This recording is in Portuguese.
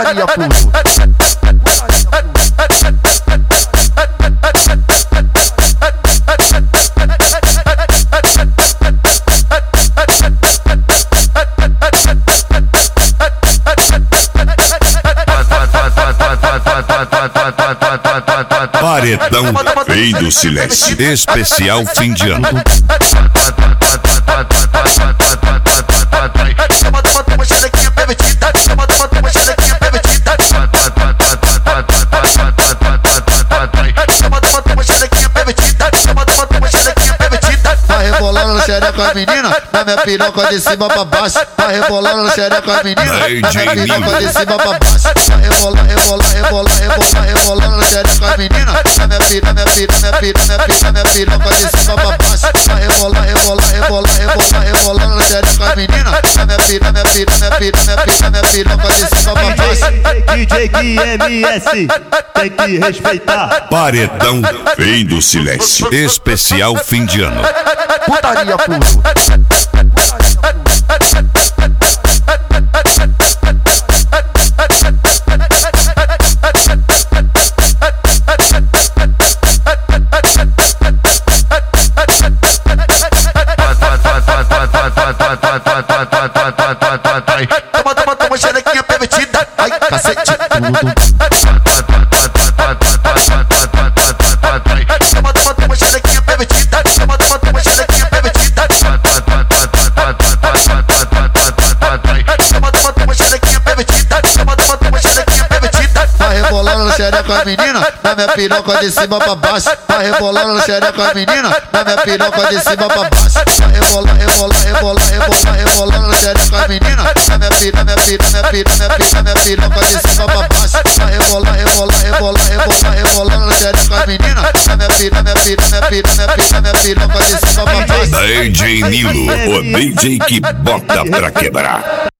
Putaria puro. Paredão Rei do Silêncio, especial fim de ano. Vai rebolando no xereca com a menina, na minha piroca de cima pra baixo. Vai rebolando no xereca com a menina, na minha piroca de cima pra baixo. Vai rebolar, rebolar, rebolar, rebolar, rebolando no xereca com a menina, na minha piroca de cima pra baixo. Vai rebolar, rebolar, rebolar, rebolar, rebolando no xereca com a menina, na minha piroca de cima pra baixo. DJ QMS, tem que respeitar. Paredão Rei do Silêncio, especial fim de ano. Putaria puro. Toma xerequinha permitida. Ai, cacete, tudo. Toma xerequinha permitida. Toma xerequinha permitida. Toma xerequinha permitida. Toma xerequinha permitida. Vai rebolando no xereca com a menina, na minha piroca de cima pra baixo. Vai rebolando no xereca com a menina, na minha piroca de cima pra baixo. Vai rebolar, rebolar, rebolar, rebolar, rebolando no xereca com a menina, na minha piroca de cima pra baixo. Vai rebolar, rebolar, rebolar, rebolar, rebolando no xereca com a menina, na minha piroca de cima pra baixo. DJ Nilo, o DJ que bota pra quebrar.